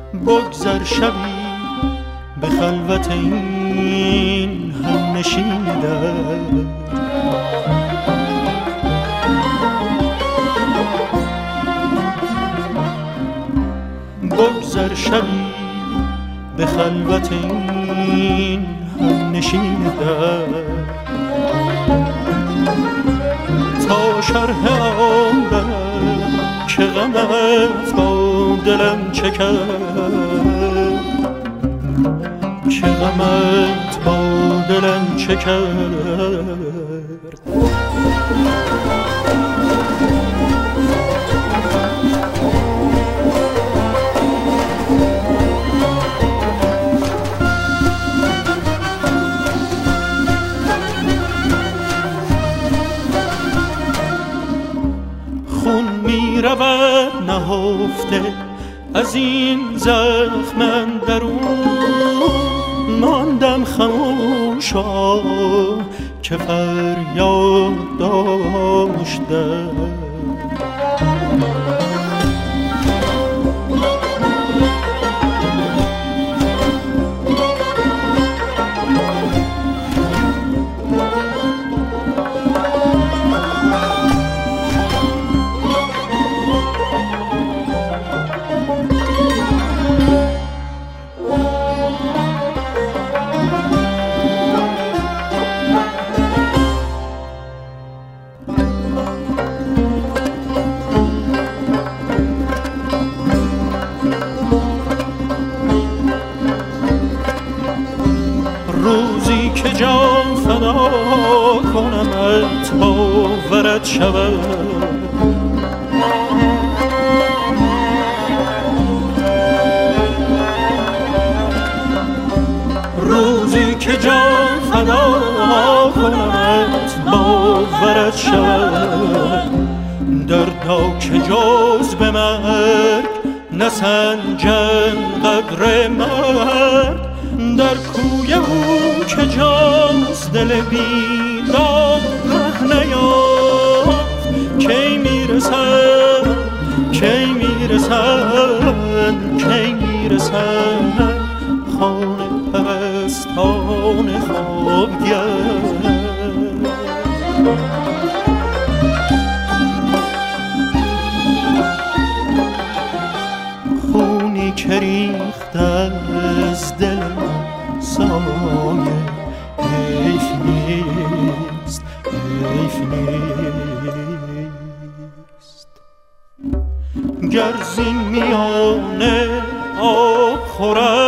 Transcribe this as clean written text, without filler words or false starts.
بگذر شبی به خلوت این همنشین در، بگذر شبی به خلوت این همنشین در، تا شرح آن که غمت با دلم چه کرد، که غمت با دلم چه کرد. خون می رود نهفته از این زخم اندرون، ماندم خموشا که فریاد داشته. روزی که جان فدا کنمت باورت شود، روزی که جان فدا کنمت باورت شود. دردا که جز به مرگ نسنجن قدر مرد، در کوی او که جاست دل بیدار ره نیافت. کی میرسد کی میرسد کی میرسد خانه پرستان خوابگر. خونی که ریخت از دل سایه حیف نیست، حیف نیست. گر زین میانه آب خورد